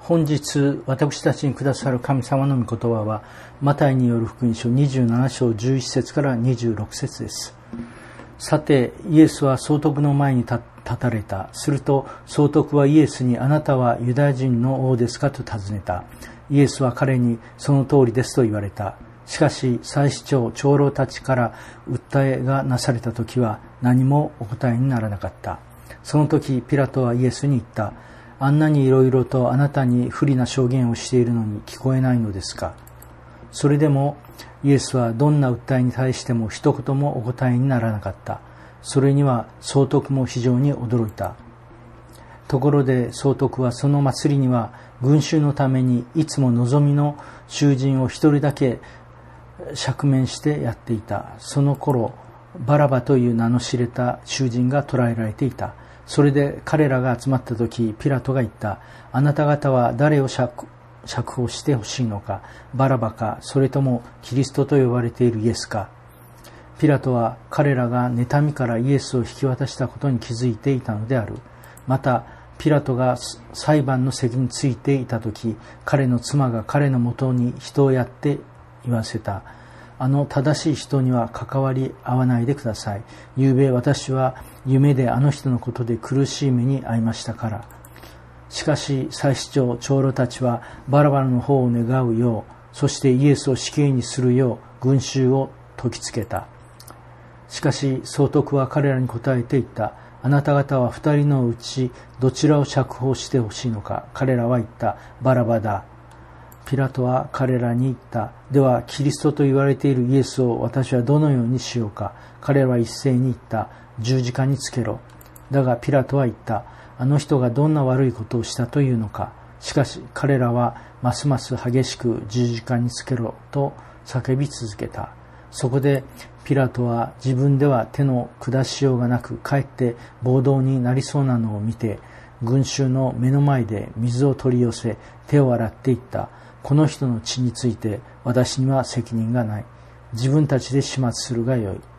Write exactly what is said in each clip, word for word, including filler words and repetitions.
本日私たちにくださる神様の御言葉はマタイによる福音書にじゅうなな章じゅういち節からにじゅうろく節です。さてイエスは総督の前に立たれた。すると総督はイエスに、あなたはユダヤ人の王ですかと尋ねた。イエスは彼に、その通りですと言われた。しかし祭司長長老たちから訴えがなされた時は何もお答えにならなかった。その時ピラトはイエスに言った。あんなにいろいろとあなたに不利な証言をしているのに聞こえないのですか。それでもイエスはどんな訴えに対しても一言もお答えにならなかった。それには総督も非常に驚いた。ところで総督はその祭りには群衆のためにいつも望みの囚人を一人だけ釈面してやっていた。その頃バラバという名の知れた囚人が捕らえられていた。それで彼らが集まった時、ピラトが言った。あなた方は誰を釈放してほしいのか、バラバか、それともキリストと呼ばれているイエスか。ピラトは彼らが妬みからイエスを引き渡したことに気づいていたのである。またピラトが裁判の席についていた時、彼の妻が彼のもとに人をやって言わせた。あの正しい人には関わり合わないでください。ゆうべ私は夢であの人のことで苦しい目に遭いましたから。しかし祭司長長老たちはバラバラの方を願うよう、そしてイエスを死刑にするよう群衆を説きつけた。しかし総督は彼らに答えて言った。あなた方は二人のうちどちらを釈放してほしいのか。彼らは言った。バラバだ。ピラトは彼らに言った。ではキリストと言われているイエスを私はどのようにしようか。彼らは一斉に言った。十字架につけろ。だがピラトは言った。あの人がどんな悪いことをしたというのか。しかし彼らはますます激しく十字架につけろと叫び続けた。そこでピラトは自分では手の下しようがなく、かえって暴動になりそうなのを見て、群衆の目の前で水を取り寄せ手を洗っていった。この人の血について私には責任がない。自分たちで始末するがよい。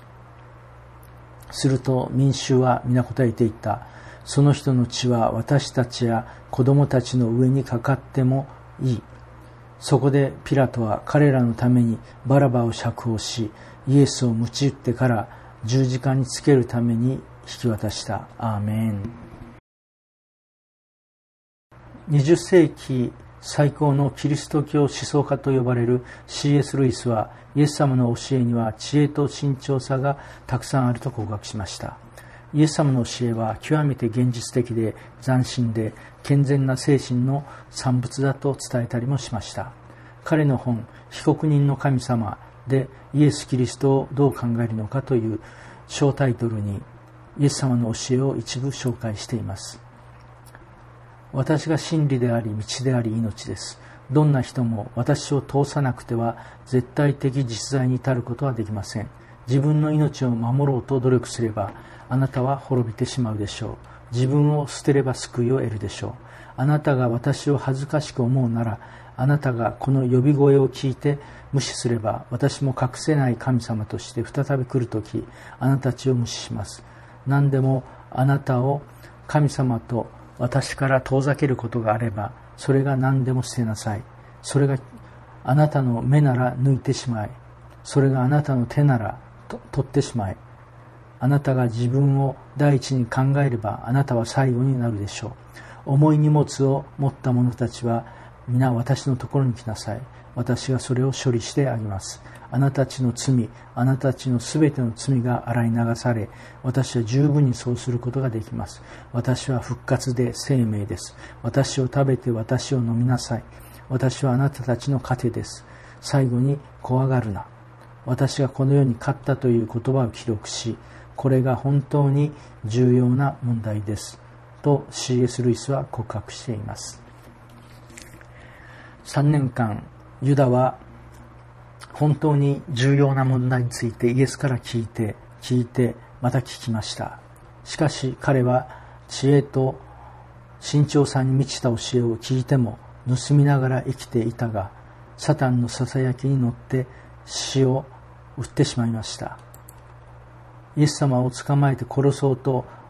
すると民衆は皆答えていった。その人の血は私たちや子供たちの上にかかってもいい。そこでピラトは彼らのためにバラバを釈放し、イエスを鞭打ってから十字架につけるために引き渡した。アーメン。にじゅっ世紀最高のキリスト教思想家と呼ばれる シーエス ルイスは、イエス様の教えには知恵と慎重さがたくさんあると告白しました。イエス様の教えは極めて現実的で斬新で健全な精神の産物だと伝えたりもしました。彼の本「被告人の神様」でイエス・キリストをどう考えるのかという小タイトルにイエス様の教えを一部紹介しています。私が真理であり道であり命です。どんな人も私を通さなくては絶対的実在に至ることはできません。自分の命を守ろうと努力すればあなたは滅びてしまうでしょう。自分を捨てれば救いを得るでしょう。あなたが私を恥ずかしく思うなら、あなたがこの呼び声を聞いて無視すれば、私も隠せない神様として再び来るとき、あなたたちを無視します。何でもあなたを神様と私から遠ざけることがあれば、それが何でも捨てなさい。それがあなたの目なら抜いてしまい、それがあなたの手ならと取ってしまい、あなたが自分を第一に考えればあなたは最後になるでしょう。重い荷物を持った者たちは皆私のところに来なさい。私がそれを処理してあげます。あなたたちの罪、あなたたちのすべての罪が洗い流され、私は十分にそうすることができます。私は復活で生命です。私を食べて私を飲みなさい。私はあなたたちの糧です。最後に怖がるな。私がこの世に勝ったという言葉を記録し、これが本当に重要な問題ですと シーエス ルイスは告白しています。さんねんかんユダは本当に重要な問題についてイエスから聞いて聞いてまた聞きました。しかし彼は知恵と慎重さに満ちた教えを聞いても盗みながら生きていたが、サタンのささやきに乗って死を売ってしまいました。イエス様を捕まえて殺そうと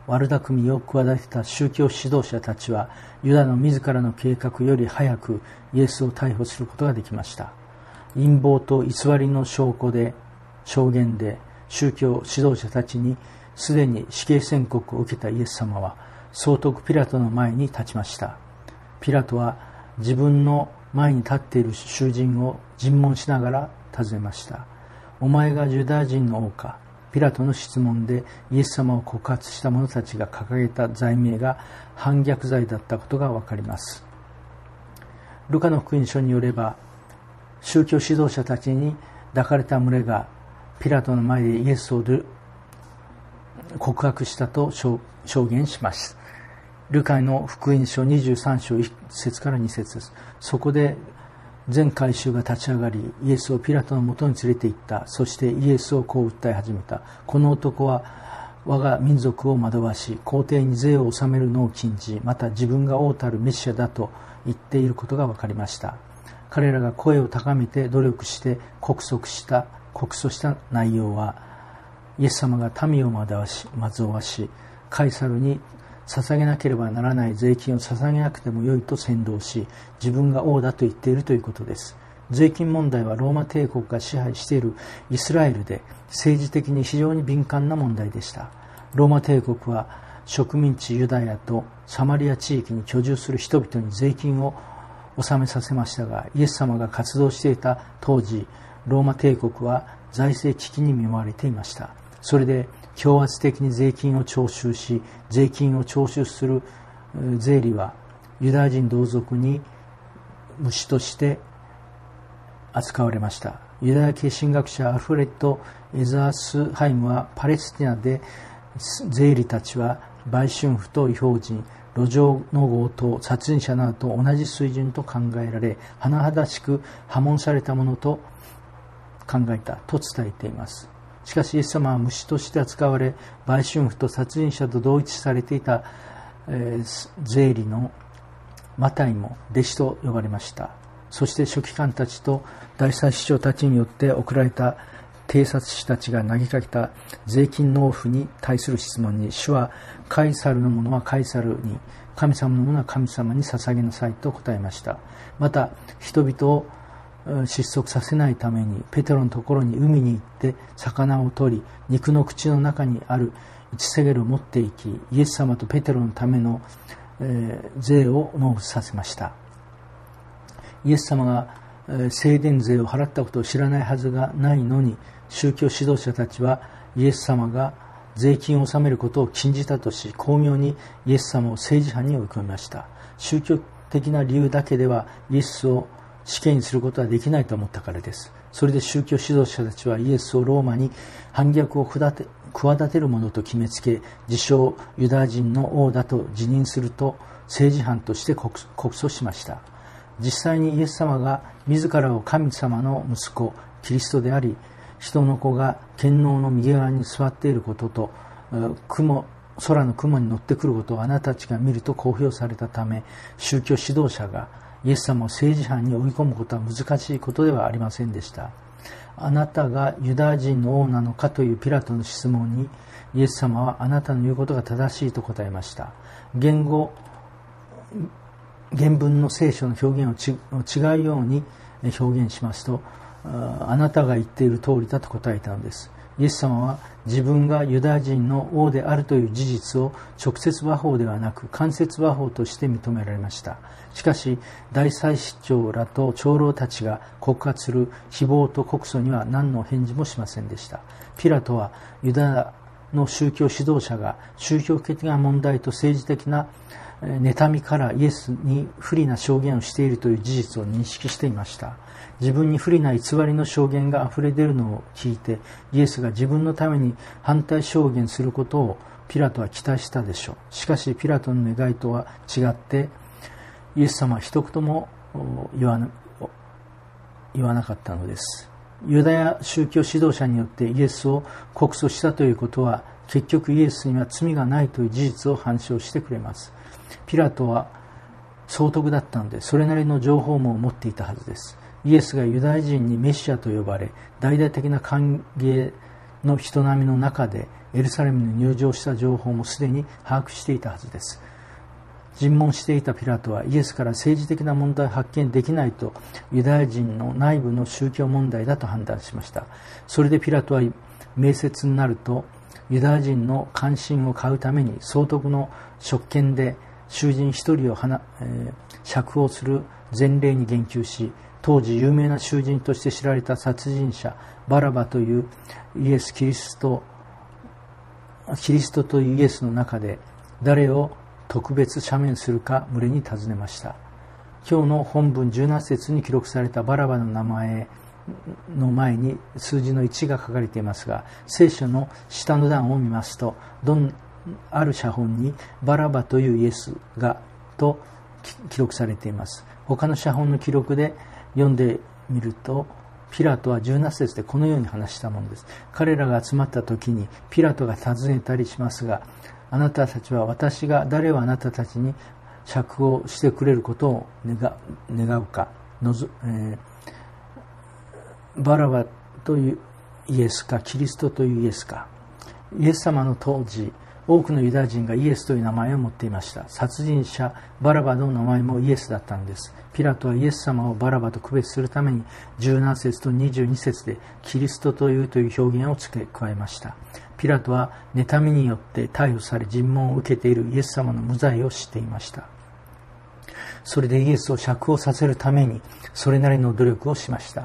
悪巧みを企てた宗教指導者たちはユダの自らの計画より早くイエスを逮捕することができました。陰謀と偽りの証拠で証言で宗教指導者たちにすでに死刑宣告を受けたイエス様は総督ピラトの前に立ちました。ピラトは自分の前に立っている囚人を尋問しながら尋ねました。お前がユダヤ人の王か。ピラトの質問でイエス様を告発した者たちが掲げた罪名が反逆罪だったことがわかります。ルカの福音書によれば、宗教指導者たちに抱かれた群れがピラトの前でイエスを告白したと証言します。ルカの福音書にじゅうさん章いち節からに節です。そこで全会衆が立ち上がり、イエスをピラトのもとに連れて行った。そしてイエスをこう訴え始めた。この男は我が民族を惑わし、皇帝に税を納めるのを禁じ、また自分が王たるメシアだと言っていることが分かりました。彼らが声を高めて努力して告訴した告訴した内容は、イエス様が民を惑わし、惑わし、カイサルに捧げなければならない税金を捧げなくてもよいと扇動し、自分が王だと言っているということです。税金問題はローマ帝国が支配しているイスラエルで政治的に非常に敏感な問題でした。ローマ帝国は植民地ユダヤとサマリア地域に居住する人々に税金を納めさせましたが、イエス様が活動していた当時、ローマ帝国は財政危機に見舞われていました。それで強圧的に税金を徴収し、税金を徴収する税吏はユダヤ人同族に虫として扱われました。ユダヤ系神学者アルフレッド・エザースハイムは、パレスティナで税吏たちは売春婦と違法人、路上の強盗、殺人者などと同じ水準と考えられ、甚だしく破門されたものと考えたと伝えています。しかしイエス様は虫として扱われ、売春婦と殺人者と同一されていた、えー、税吏のマタイも弟子と呼ばれました。そして書記官たちと大祭司長たちによって送られた偵察士たちが投げかけた税金納付に対する質問に、主はカイサルのものはカイサルに、神様のものは神様に捧げなさいと答えました。また人々を失速させないためにペテロのところに海に行って魚を取り、肉の口の中にある一セゲルを持っていき、イエス様とペテロのための、えー、税を納付させました。イエス様が、えー、聖殿税を払ったことを知らないはずがないのに、宗教指導者たちはイエス様が税金を納めることを禁じたとし、巧妙にイエス様を政治犯に追い込みました。宗教的な理由だけではイエスを死刑にすることはできないと思ったからです。それで宗教指導者たちはイエスをローマに反逆を企てるものと決めつけ、自称ユダヤ人の王だと自認すると政治犯として告訴しました。実際にイエス様が自らを神様の息子キリストであり、人の子が権能の右側に座っていることと、雲空の雲に乗ってくることをあなたたちが見ると公表されたため、宗教指導者がイエス様を政治犯に追い込むことは難しいことではありませんでした。あなたがユダヤ人の王なのかというピラトの質問に、イエス様はあなたの言うことが正しいと答えました。言語原文の聖書の表現を違うように表現しますと、あなたが言っている通りだと答えたのです。イエス様は自分がユダヤ人の王であるという事実を直接話法ではなく間接話法として認められました。しかし大祭司長らと長老たちが告発する誹謗と告訴には何の返事もしませんでした。ピラトはユダヤの宗教指導者が宗教的な問題と政治的な妬みからイエスに不利な証言をしているという事実を認識していました。自分に不利な偽りの証言が溢れ出るのを聞いて、イエスが自分のために反対証言することをピラトは期待したでしょう。しかしピラトの願いとは違って、イエス様は一言も言わな、言わなかったのです。ユダヤ宗教指導者によってイエスを告訴したということは、結局イエスには罪がないという事実を反証してくれます。ピラトは総督だったので、それなりの情報も持っていたはずです。イエスがユダヤ人にメシアと呼ばれ、大々的な歓迎の人並みの中でエルサレムに入場した情報もすでに把握していたはずです。尋問していたピラトはイエスから政治的な問題を発見できないとユダヤ人の内部の宗教問題だと判断しました。それでピラトは命節になるとユダヤ人の関心を買うために総督の職権で囚人一人を、えー、釈放する前例に言及し、当時有名な囚人として知られた殺人者バラバというイエス・キリストキリストというイエスの中で誰を特別赦免するか群れに尋ねました。今日の本文じゅうなな節に記録されたバラバの名前の前に数字のいちが書かれていますが、聖書の下の段を見ますと、どんある写本にバラバというイエスがと記録されています。他の写本の記録で読んでみると、ピラトはじゅうなな節でこのように話したものです。彼らが集まった時にピラトが尋ねたりしますが、あなたたちは私が誰をあなたたちに釈放してくれることを願う、願うかのぞ、えー、バラバというイエスかキリストというイエスか。イエス様の当時多くのユダヤ人がイエスという名前を持っていました。殺人者バラバの名前もイエスだったんです。ピラトはイエス様をバラバと区別するためにじゅうなな節とにじゅうに節でキリストというという表現を付け加えました。ピラトは妬みによって逮捕され尋問を受けているイエス様の無罪を知っていました。それでイエスを釈放させるためにそれなりの努力をしました。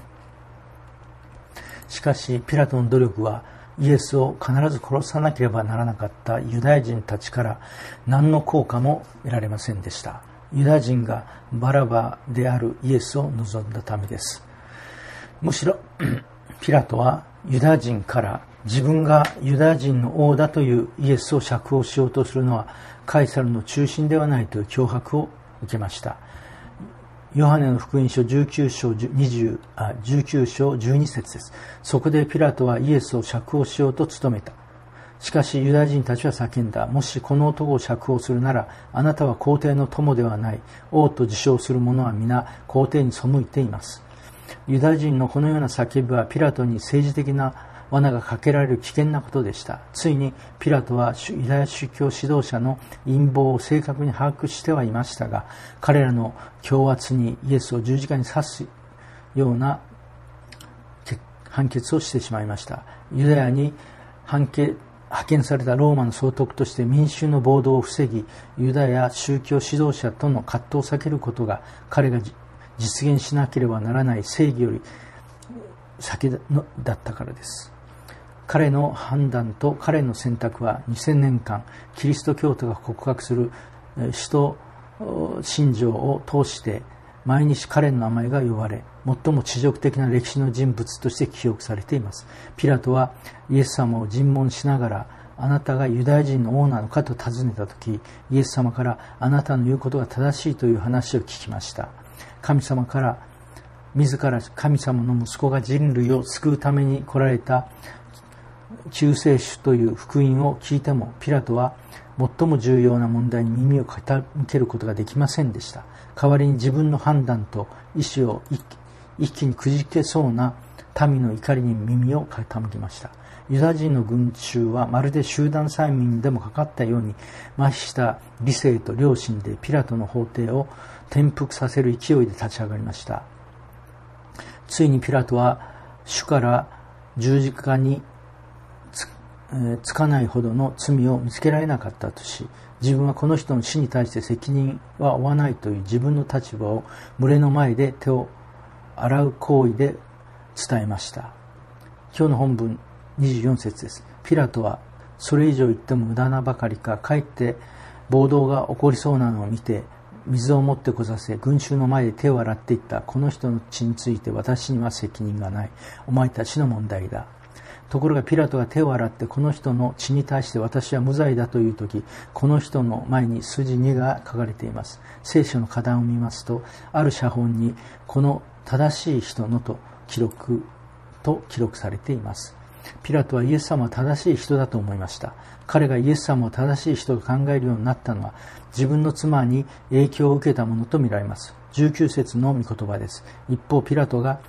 しかしピラトの努力はイエスを必ず殺さなければならなかったユダヤ人たちから何の効果も得られませんでした。ユダヤ人がバラバであるイエスを望んだためです。むしろピラトはユダヤ人から自分がユダヤ人の王だというイエスを釈放しようとするのはカイサルの中心ではないという脅迫を受けました。ヨハネの福音書じゅうきゅう章にじゅうあじゅうきゅう章じゅうに節です。そこでピラトはイエスを釈放しようと努めた。しかしユダヤ人たちは叫んだ。もしこの男を釈放するなら、あなたは皇帝の友ではない。王と自称する者は皆皇帝に背いています。ユダヤ人のこのような叫びはピラトに政治的な罠がかけられる危険なことでした。ついにピラトはユダヤ宗教指導者の陰謀を正確に把握してはいましたが、彼らの強圧にイエスを十字架に刺すような判決をしてしまいました。ユダヤに判決派遣されたローマの総督として民衆の暴動を防ぎ、ユダヤ宗教指導者との葛藤を避けることが彼が実現しなければならない正義より先だったからです。彼の判断と彼の選択はにせんねんかんキリスト教徒が告白する使徒信条を通して毎日彼の名前が呼ばれ、最も恥辱的な歴史の人物として記憶されています。ピラトはイエス様を尋問しながら、あなたがユダヤ人の王なのかと尋ねたとき、イエス様からあなたの言うことが正しいという話を聞きました。神様から自ら神様の息子が人類を救うために来られた救世主という福音を聞いても、ピラトは最も重要な問題に耳を傾けることができませんでした。代わりに自分の判断と意志を一気にくじけそうな民の怒りに耳を傾けました。ユダヤ人の群衆はまるで集団催眠でもかかったように、麻痺した理性と良心でピラトの法廷を転覆させる勢いで立ち上がりました。ついにピラトは主から十字架につ,、えー、つかないほどの罪を見つけられなかったとし、自分はこの人の死に対して責任は負わないという自分の立場を群れの前で手を洗う行為で伝えました。今日の本文にじゅうよん節です。ピラトはそれ以上言っても無駄なばかりか、かえって暴動が起こりそうなのを見て水を持ってこさせ、群衆の前で手を洗っていった。この人の血について私には責任がない。お前たちの問題だ。ところがピラトが手を洗ってこの人の血に対して私は無罪だというとき、この人の前に数字にが書かれています。聖書の歌壇を見ますと、ある写本にこの正しい人のと記録と記録されています。ピラトはイエス様は正しい人だと思いました。彼がイエス様を正しい人と考えるようになったのは、自分の妻に影響を受けたものとみられます。じゅうきゅう節の御言葉です。一方ピラトが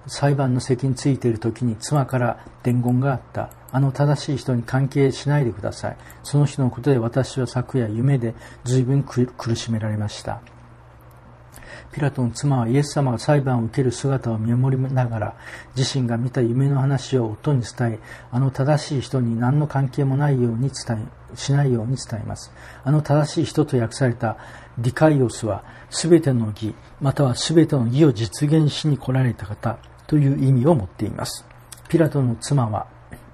裁判の席についている時に妻から伝言があった。あの正しい人に関係しないでください。その人のことで私は昨夜夢で随分苦しめられました。ピラトの妻はイエス様が裁判を受ける姿を見守りながら自身が見た夢の話を夫に伝え、あの正しい人に何の関係もないように伝え、しないように伝えます。あの正しい人と訳されたディカイオスはすべての義またはすべての義を実現しに来られた方という意味を持っています。ピラトの妻は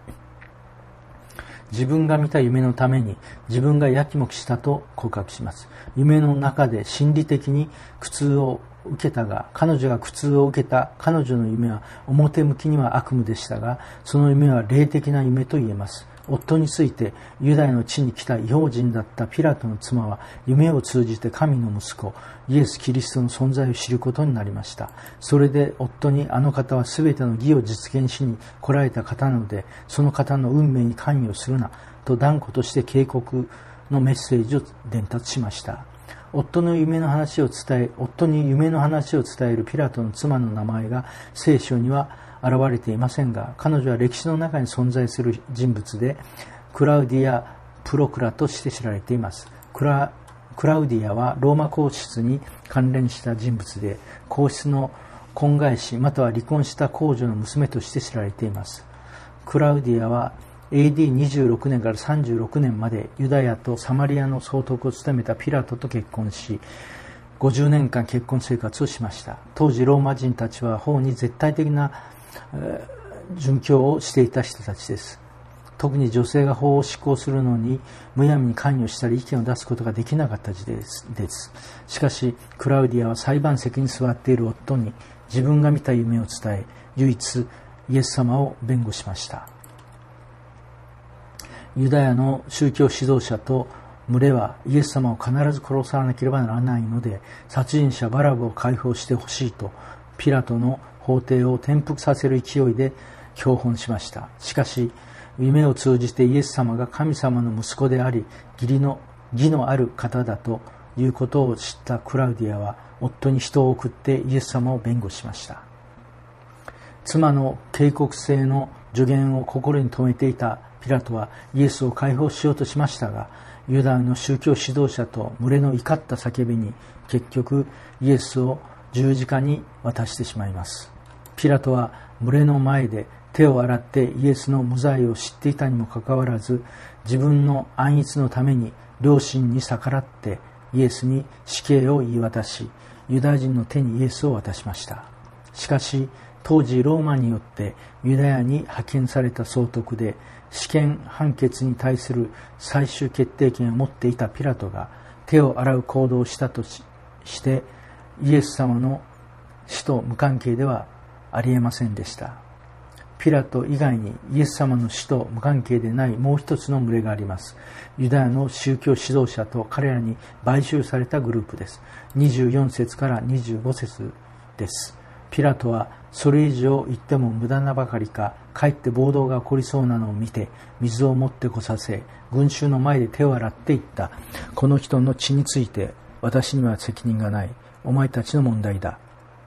自分が見た夢のために自分がやきもきしたと告白します。夢の中で心理的に苦痛を受けたが、彼女が苦痛を受けた彼女の夢は表向きには悪夢でしたが、その夢は霊的な夢と言えます。夫についてユダヤの地に来た異邦人だったピラトの妻は夢を通じて神の息子イエス・キリストの存在を知ることになりました。それで夫にあの方は全ての義を実現しに来られた方なのでその方の運命に関与するなと断固として警告のメッセージを伝達しました。夫の夢の話を伝え夫に夢の話を伝えるピラトの妻の名前が聖書には現れていませんが、彼女は歴史の中に存在する人物でクラウディア・プロクラとして知られています。クラ、クラウディアはローマ皇室に関連した人物で皇室の婚外子または離婚した皇女の娘として知られています。クラウディアは エーディーにじゅうろく 年からさんじゅうろくねんまでユダヤとサマリアの総督を務めたピラトと結婚しごじゅうねんかん結婚生活をしました。当時ローマ人たちは法に絶対的な殉教をしていた人たちです。特に女性が法を施行するのにむやみに関与したり意見を出すことができなかった時です。しかしクラウディアは裁判席に座っている夫に自分が見た夢を伝え唯一イエス様を弁護しました。ユダヤの宗教指導者と群れはイエス様を必ず殺さなければならないので殺人者バラブを解放してほしいとピラトの法廷を転覆させる勢いで教本しました。しかし夢を通じてイエス様が神様の息子であり義理の義のある方だということを知ったクラウディアは夫に人を送ってイエス様を弁護しました。妻の警告性の助言を心に留めていたピラトはイエスを解放しようとしましたが、ユダヤの宗教指導者と群れの怒った叫びに結局イエスを十字架に渡してしまいます。ピラトは群れの前で手を洗ってイエスの無罪を知っていたにもかかわらず自分の安逸のために良心に逆らってイエスに死刑を言い渡しユダヤ人の手にイエスを渡しました。しかし当時ローマによってユダヤに派遣された総督で死刑判決に対する最終決定権を持っていたピラトが手を洗う行動をしたとしてイエス様の死と無関係ではありえませんでした。ピラト以外にイエス様の死と無関係でないもう一つの群れがあります。ユダヤの宗教指導者と彼らに買収されたグループです。にじゅうよん節からにじゅうご節です。ピラトはそれ以上言っても無駄なばかりか、かえって暴動が起こりそうなのを見て水を持ってこさせ、群衆の前で手を洗っていった。この人の血について私には責任がない。お前たちの問題だ。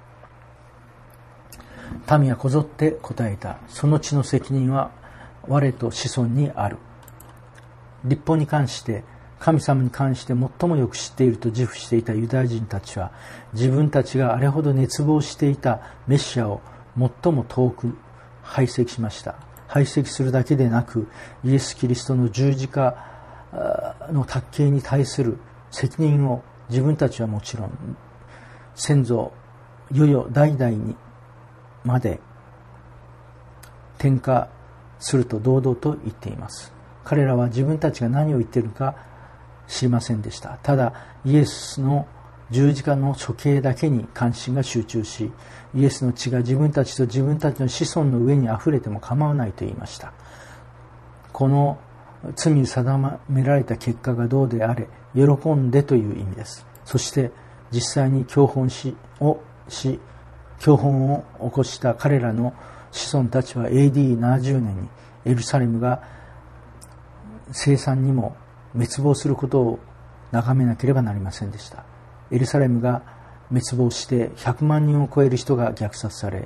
民はこぞって答えた。その血の責任は我と子孫にある。律法に関して神様に関して最もよく知っていると自負していたユダヤ人たちは自分たちがあれほど熱望していたメシアを最も遠く排斥しました。排斥するだけでなくイエス・キリストの十字架の卓形に対する責任を自分たちはもちろん先祖世々代々にまで転嫁すると堂々と言っています。彼らは自分たちが何を言っているか知りませんでした。ただイエスの十字架の処刑だけに関心が集中し、イエスの血が自分たちと自分たちの子孫の上にあふれても構わないと言いました。この罪に定められた結果がどうであれ喜んでという意味です。そして実際に教本しをし教本を起こした彼らの子孫たちは エーディーななじゅうねんにエルサレムが生産にも滅亡することを眺めなければなりませんでした。エルサレムが滅亡してひゃくまんにんを超える人が虐殺され、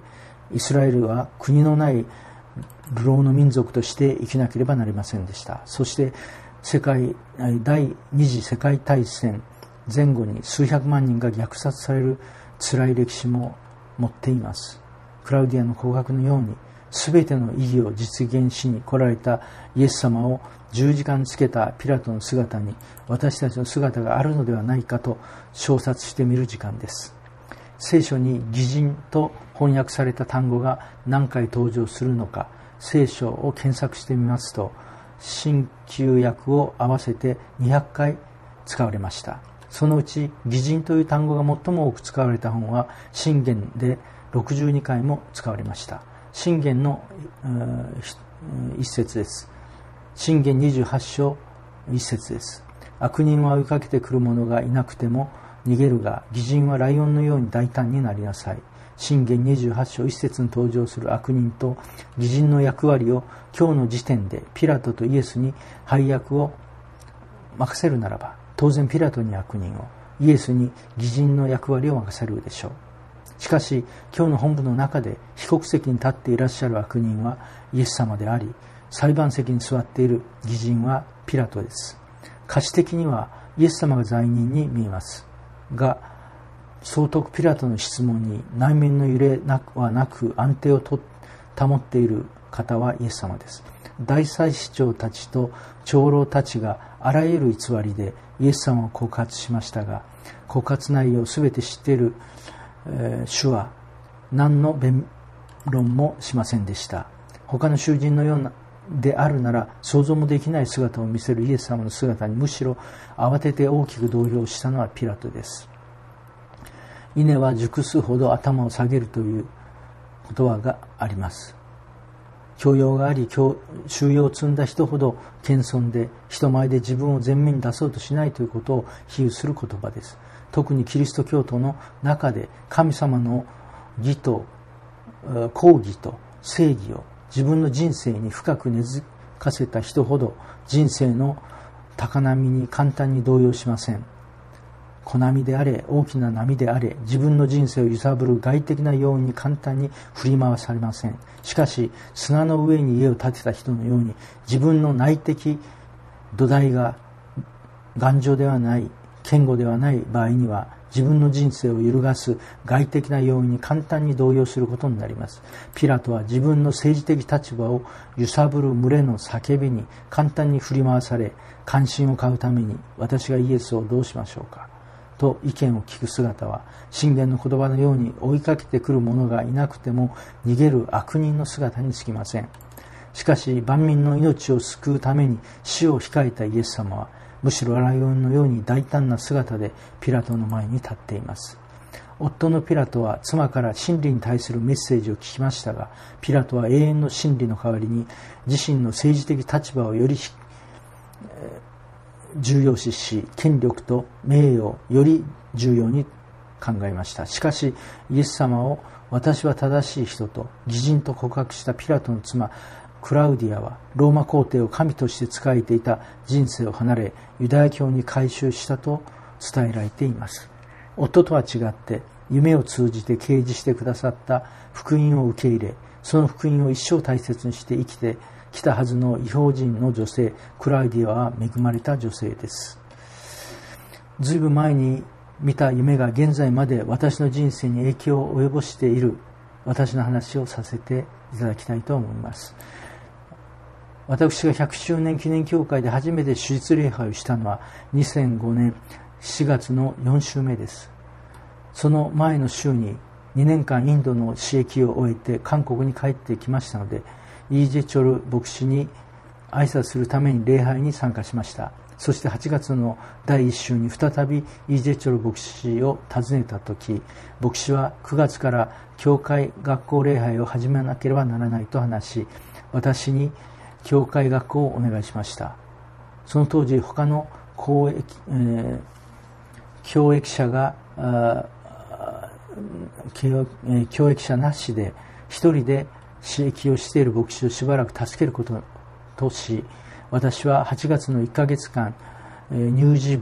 イスラエルは国のない流浪の民族として生きなければなりませんでした。そして世界第二次世界大戦前後に数百万人が虐殺される辛い歴史も持っています。クラウディアの告白のように全ての意義を実現しに来られたイエス様を十字架につけたピラトの姿に私たちの姿があるのではないかと小察してみる時間です。聖書に義人と翻訳された単語が何回登場するのか、聖書を検索してみますと、新旧訳を合わせてにひゃっかい使われました。そのうち義人という単語が最も多く使われた本は箴言でろくじゅうにかいも使われました。箴言の一節です。箴言にじゅうはちしょう一節です。悪人は追いかけてくる者がいなくても逃げるが、義人はライオンのように大胆になりなさい。箴言にじゅうはちしょう一節に登場する悪人と義人の役割を今日の時点でピラトとイエスに配役を任せるならば、当然ピラトに悪人を、イエスに義人の役割を任せるでしょう。しかし今日の本文の中で被告席に立っていらっしゃる悪人はイエス様であり、裁判席に座っている義人はピラトです。歌詞的にはイエス様が罪人に見えますが、総督ピラトの質問に内面の揺れはなく安定をと保っている方はイエス様です。大祭司長たちと長老たちがあらゆる偽りでイエス様を告発しましたが、告発内容をすべて知っている、えー、主は何の弁論もしませんでした。他の囚人のようなであるなら想像もできない姿を見せるイエス様の姿にむしろ慌てて大きく動揺したのはピラトです。稲は熟すほど頭を下げるという言葉があります。教養があり修養を積んだ人ほど謙遜で人前で自分を前面に出そうとしないということを比喩する言葉です。特にキリスト教徒の中で神様の義と公義と正義を自分の人生に深く根付かせた人ほど人生の高波に簡単に動揺しません。小波であれ大きな波であれ、自分の人生を揺さぶる外的な要因に簡単に振り回されません。しかし砂の上に家を建てた人のように、自分の内的土台が頑丈ではない、堅固ではない場合には、自分の人生を揺るがす外的な要因に簡単に動揺することになります。ピラトは自分の政治的立場を揺さぶる群れの叫びに簡単に振り回され、関心を買うために私がイエスをどうしましょうかと意見を聞く姿は、箴言の言葉のように追いかけてくる者がいなくても逃げる悪人の姿につきません。しかし万民の命を救うために死を控えたイエス様は、むしろライオンのように大胆な姿でピラトの前に立っています。夫のピラトは妻から真理に対するメッセージを聞きましたが、ピラトは永遠の真理の代わりに自身の政治的立場をより重要視し、権力と名誉をより重要に考えました。しかしイエス様を私は正しい人と義人と告白したピラトの妻クラウディアは、ローマ皇帝を神として仕えていた人生を離れユダヤ教に改宗したと伝えられています。夫とは違って夢を通じて啓示してくださった福音を受け入れ、その福音を一生大切にして生きてきたはずの異邦人の女性クラウディアは恵まれた女性です。ずいぶん前に見た夢が現在まで私の人生に影響を及ぼしている私の話をさせていただきたいと思います。私がひゃくしゅうねん記念教会で初めて手術礼拝をしたのはにせんごねんしがつのよん週目です。その前の週ににねんかんインドの使役を終えて韓国に帰ってきましたので、イージェチョル牧師に挨拶するために礼拝に参加しました。そしてはちがつのだいいっ週に再びイージェチョル牧師を訪ねた時、牧師はくがつから教会学校礼拝を始めなければならないと話し、私に教会学校をお願いしました。その当時他の公益、えー、教益者が教益者なしで一人で使役をしている牧師をしばらく助けることとし、私ははちがつのいっかげつかん乳児部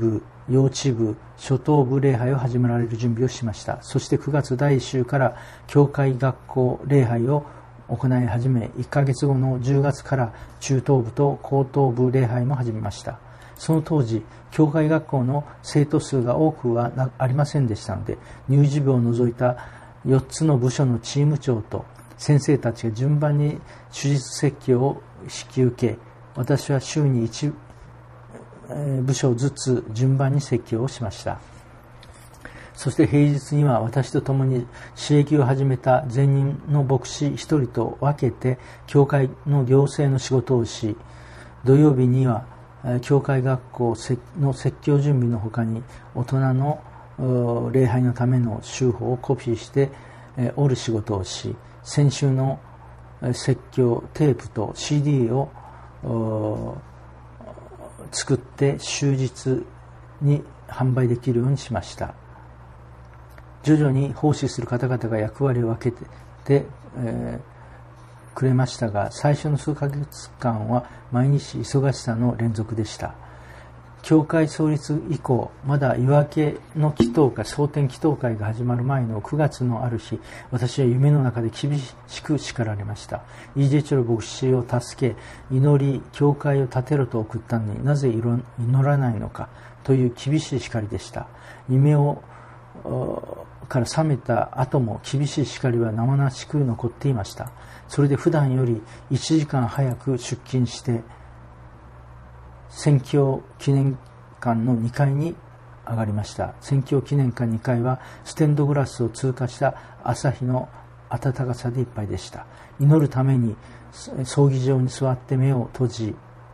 幼稚部、初等部礼拝を始められる準備をしました。そしてくがつだいいっ週から教会学校礼拝を行い始め、いっかげつごのじゅうがつから中等部と高等部礼拝も始めました。その当時、教会学校の生徒数が多くはありませんでしたので、乳児部を除いたよっつの部署のチーム長と先生たちが順番に手術説教を引き受け、私は週にいち部署ずつ順番に説教をしました。そして平日には私と共に刺激を始めた前任の牧師一人と分けて教会の行政の仕事をし、土曜日には教会学校の説教準備の他に大人の礼拝のための手法をコピーして折る仕事をし、先週の説教テープと シーディー を作って終日に販売できるようにしました。徐々に奉仕する方々が役割を分けて、えー、くれましたが、最初の数ヶ月間は毎日忙しさの連続でした。教会創立以降、まだ夜明けの祈祷会、蒼天祈祷会が始まる前のくがつのある日、私は夢の中で厳しく叱られました。イージェチョル牧師を助け、祈り、教会を建てろと送ったのになぜ祈らないのかという厳しい叱りでした。夢をから覚めた後も厳しい叱りは生々しく残っていました。それで普段よりいちじかん早く出勤して、宣教記念館のにかいに上がりました。宣教記念館にかいはステンドグラスを通過した朝日の暖かさでいっぱいでした。祈るために葬儀場に座って目を閉じ、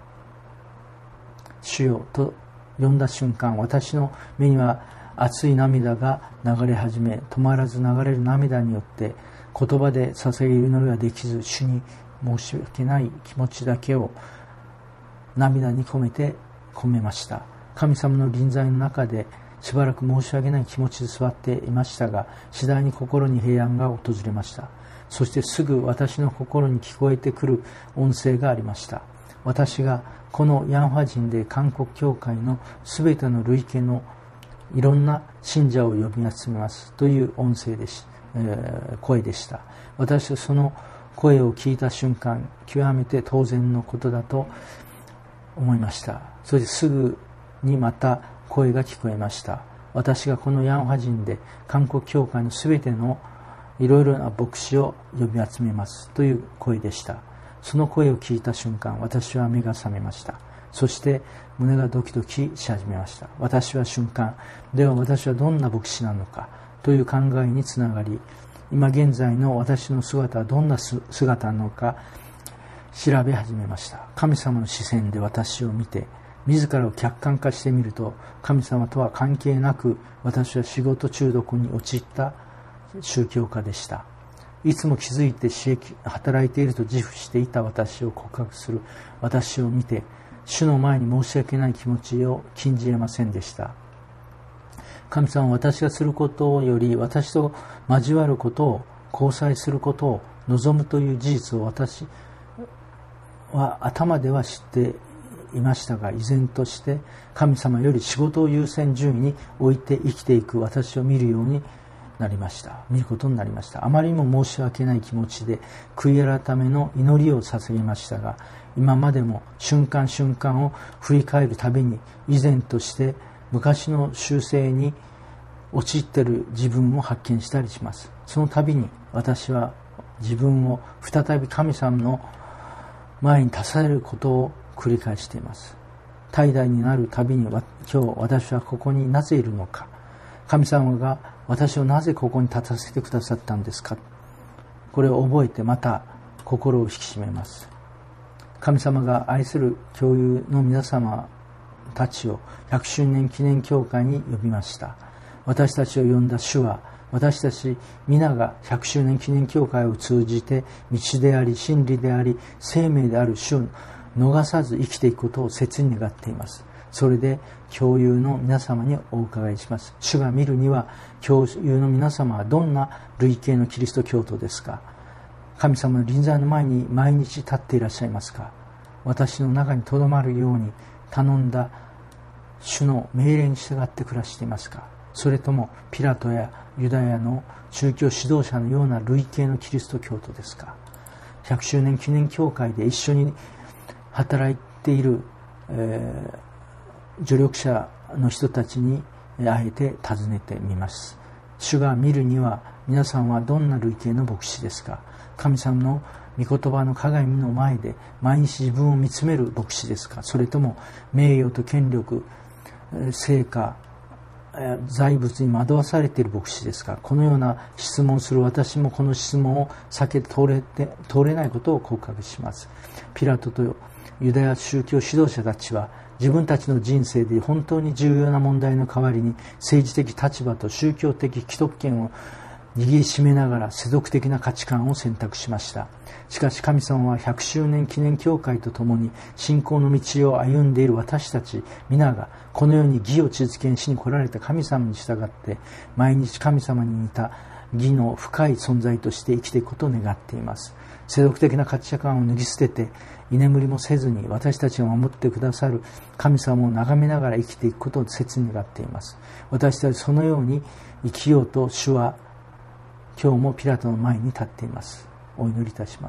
主よと呼んだ瞬間、私の目には熱い涙が流れ始め、止まらず流れる涙によって言葉で捧げる祈りはできず、主に申し訳ない気持ちだけを涙に込めて込めました。神様の臨在の中でしばらく申し訳ない気持ちで座っていましたが、次第に心に平安が訪れました。そしてすぐ私の心に聞こえてくる音声がありました。私がこのヤンファ人で韓国教会のすべての類型のいろんな信者を呼び集めますという音声でし、えー、声でした。私はその声を聞いた瞬間、極めて当然のことだと思いました。そしてすぐにまた声が聞こえました。私がこのヤンファ人で韓国教会のすべてのいろいろな牧師を呼び集めますという声でした。その声を聞いた瞬間、私は目が覚めました。そして胸がドキドキし始めました。私は瞬間、では私はどんな牧師なのかという考えにつながり、今現在の私の姿はどんな姿なのか調べ始めました。神様の視線で私を見て、自らを客観化してみると、神様とは関係なく私は仕事中毒に陥った宗教家でした。いつも気づいて働いていると自負していた私を告白する私を見て、主の前に申し訳ない気持ちを禁じ得ませんでした。神様は私がすることより私と交わることを、交際することを望むという事実を私は頭では知っていましたが、依然として神様より仕事を優先順位に置いて生きていく私を見るようになりました見ることになりました。あまりにも申し訳ない気持ちで悔い改めの祈りを捧げましたが、今までも瞬間瞬間を振り返るたびに、依然として昔の習性に陥っている自分を発見したりします。その度に私は自分を再び神様の前に立たせることを繰り返しています。怠惰になるたびに、今日私はここになぜいるのか、神様が私をなぜここに立たせてくださったんですか、これを覚えてまた心を引き締めます。神様が愛する教友の皆様たちをひゃくしゅうねん記念教会に呼びました。私たちを呼んだ主は、私たち皆がひゃくしゅうねん記念教会を通じて道であり真理であり生命である主を逃さず生きていくことを切に願っています。それで教友の皆様にお伺いします。主が見るには教友の皆様はどんな類型のキリスト教徒ですか。神様の臨在の前に毎日立っていらっしゃいますか。私の中にとどまるように頼んだ主の命令に従って暮らしていますか？それともピラトやユダヤの宗教指導者のような類型のキリスト教徒ですか？ひゃくしゅうねん記念教会で一緒に働いている、えー、助力者の人たちにあえて尋ねてみます。主が見るには皆さんはどんな類型の牧師ですか？神様の御言葉の鏡の前で毎日自分を見つめる牧師ですか？それとも名誉と権力、成果、財物に惑わされている牧師ですか？このような質問をする私もこの質問を避けて通れて通れないことを告白します。ピラトとユダヤ宗教指導者たちは自分たちの人生で本当に重要な問題の代わりに政治的立場と宗教的既得権を握りしめながら世俗的な価値観を選択しました。しかし神様はひゃくしゅうねん記念教会とともに信仰の道を歩んでいる私たち皆がこのように義を実現しに来られた神様に従って毎日神様に似た義の深い存在として生きていくことを願っています。世俗的な価値観を脱ぎ捨てて居眠りもせずに私たちを守ってくださる神様を眺めながら生きていくことを切に願っています。私たちそのように生きようと主は今日もピラトの前に立っています。お祈りいたします。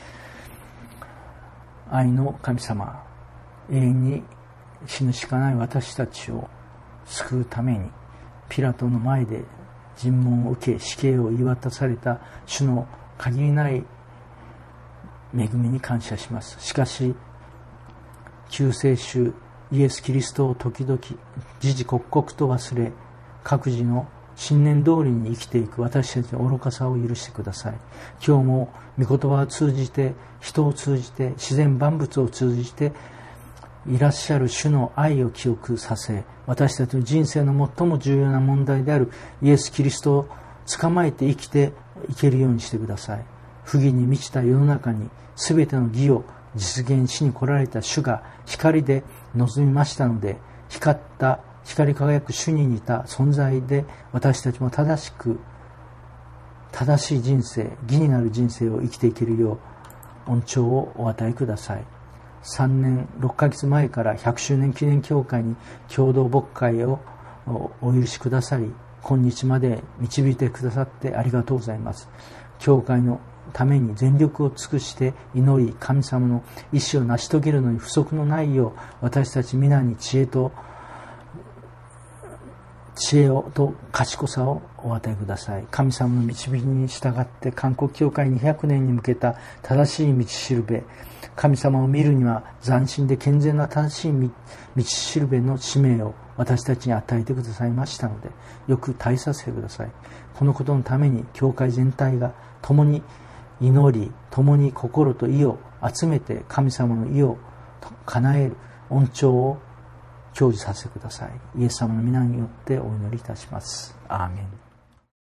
愛の神様、永遠に死ぬしかない私たちを救うためにピラトの前で尋問を受け死刑を言い渡された主の限りない恵みに感謝します。しかし救世主イエス・キリストを時々時々刻々と忘れ各自の信念通りに生きていく私たちの愚かさを許してください。今日も御言葉を通じて人を通じて自然万物を通じていらっしゃる主の愛を記憶させ私たちの人生の最も重要な問題であるイエス・キリストを捕まえて生きていけるようにしてください。不義に満ちた世の中に全ての義を実現しに来られた主が光で臨みましたので光った光り輝く主に似た存在で私たちも正しく正しい人生義になる人生を生きていけるよう恩寵をお与えください。さんねんろっかげつまえからひゃくしゅうねん記念教会に共同牧会をお許しくださり今日まで導いてくださってありがとうございます。教会のために全力を尽くして祈り神様の意志を成し遂げるのに不足のないよう私たち皆に知恵と知恵をと賢さをお与えください。神様の導きに従って韓国教会にひゃくねんに向けた正しい道しるべ神様を見るには斬新で健全な正しい道しるべの使命を私たちに与えてくださいましたのでよく耐えさせてください。このことのために教会全体が共に祈り共に心と意を集めて神様の意を叶える恩寵を享受させてください。イエス様の皆によってお祈りいたします。アーメン。